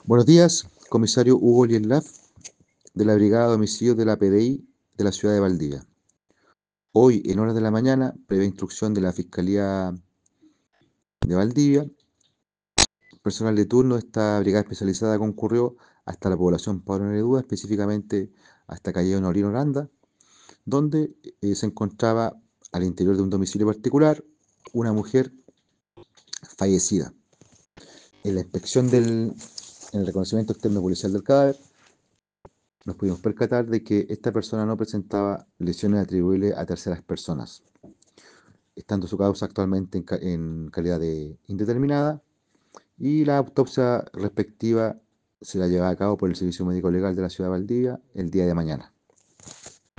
Buenos días, comisario Hugo Lienlaf, de la Brigada de Homicidios de la PDI de la ciudad de Valdivia. Hoy, en horas de la mañana, previa instrucción de la Fiscalía de Valdivia, personal de turno de esta brigada especializada concurrió hasta la población Pablo Neruda, específicamente hasta calle Honorino Aranda, donde se encontraba al interior de un domicilio particular una mujer fallecida. En la en el reconocimiento externo policial del cadáver, nos pudimos percatar de que esta persona no presentaba lesiones atribuibles a terceras personas, estando su causa actualmente en calidad de indeterminada y la autopsia respectiva se la lleva a cabo por el Servicio Médico Legal de la Ciudad de Valdivia el día de mañana.